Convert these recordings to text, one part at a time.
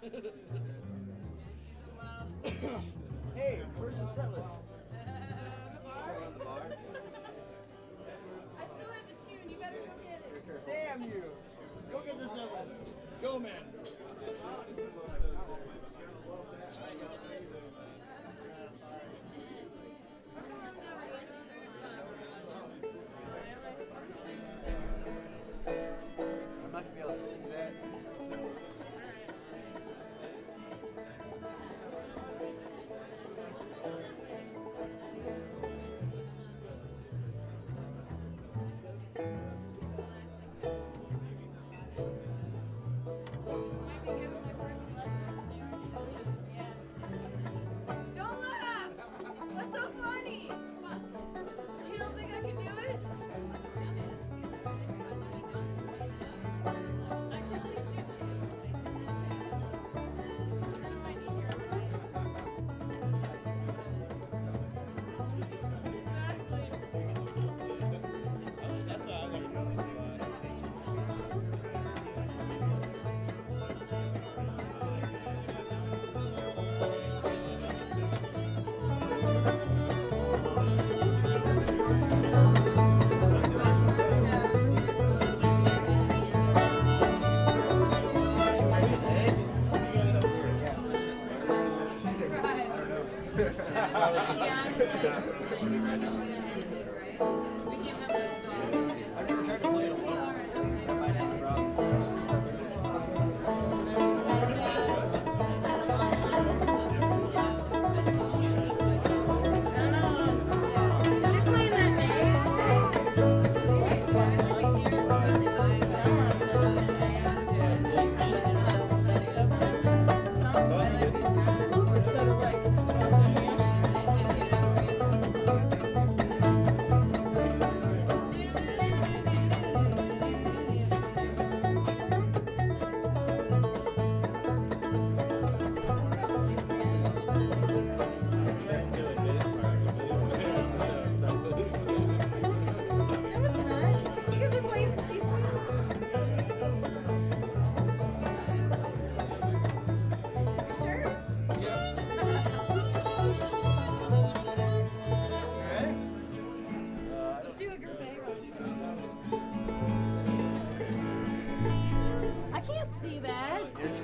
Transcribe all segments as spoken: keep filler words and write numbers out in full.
Hey, where's the set list? I still have the tune. You better go get it. Damn you! Go get the set list. Go, man. I'm not gonna be able to see that. So. Don't laugh! That's so funny! You don't think I can do it? I can at least do two. I need your advice. Exactly. That's how I learned how to do I've never tried to play it alone. That might have a problem. You're playing that You guys are playing cookies. You sure? Let's do a group A. I can't see that.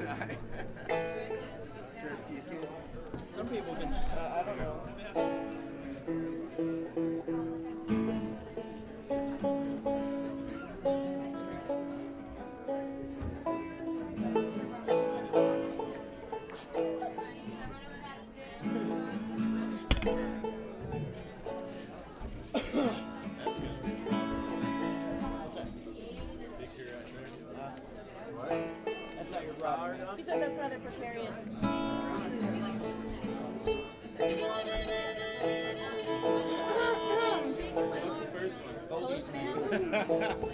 Chris, can you see it? Some people can see uh, I don't know. That's good. What's that? Speaker right there. Uh, what? That's not your problem. He said that's rather precarious. What's the first one? Postman.